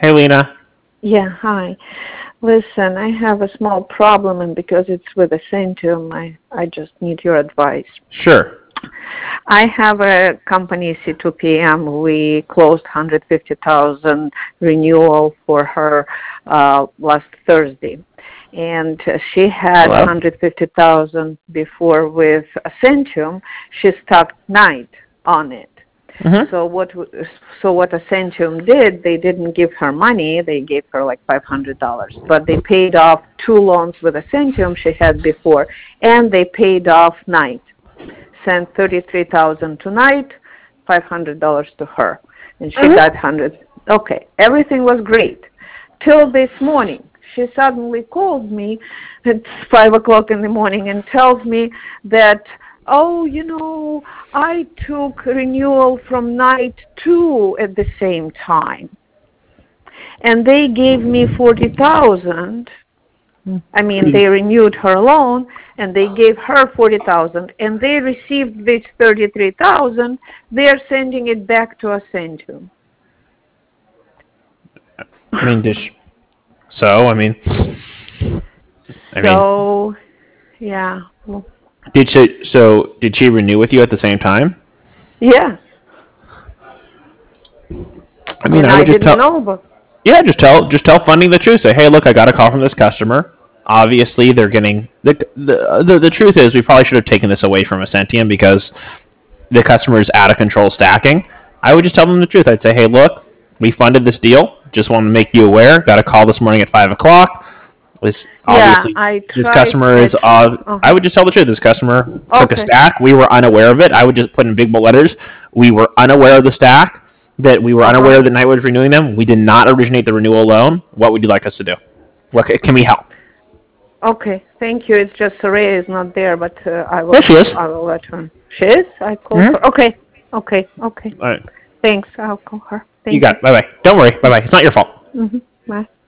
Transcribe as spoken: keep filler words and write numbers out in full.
Hey, Lena. Yeah, hi. Listen, I have a small problem, and because it's with Ascentium, I, I just need your advice. Sure. I have a company, C two P M. We closed one hundred fifty thousand renewal for her uh, last Thursday. And uh, she had Hello? one hundred fifty thousand before with Ascentium. She stuck night on it. Mm-hmm. So what so what Ascentium did, they didn't give her money. They gave her like five hundred dollars. But they paid off two loans with Ascentium she had before, and they paid off night. Sent thirty-three thousand dollars tonight, five hundred dollars to her. And she Mm-hmm. got one hundred. Okay, everything was great. Till this morning, she suddenly called me at five o'clock in the morning and tells me that, oh, you know, I took renewal from night two at the same time. And they gave me forty thousand. I mean, they renewed her loan, and they gave her forty thousand, and they received this thirty-three thousand. They're sending it back to Ascentium. I mean, did she, so, I mean, I mean, So, yeah. Well, did she, so, did she renew with you at the same time? yeah. I mean, And I I would just didn't tell, know, but yeah, just tell, just tell funding the truth. Say, hey, look, I got a call from this customer. Obviously, they're getting, the, the, the, the truth is, we probably should have taken this away from Ascentium because the customer is out of control stacking. I would just tell them the truth. I'd say, hey, look, we funded this deal. Just want to make you aware. Got a call this morning at five o'clock. This yeah, obviously I this tried. customer I is. tr- Uh, uh I would just tell the truth. This customer took a Okay. stack. We were unaware of it. I would just put in big bold letters. We were unaware of the stack. That we were Uh-huh. unaware that Night was renewing them. We did not originate the renewal loan. What would you like us to do? What can we help? Okay, thank you. It's just Soraya is not there, but uh, I will. There she is. I will let her. She is. I called Mhm. her. Okay, okay, okay. All right. Thanks. I'll call her. Thank You got it. Bye bye. Don't worry. Bye bye. It's not your fault. you. Mm-hmm. Bye.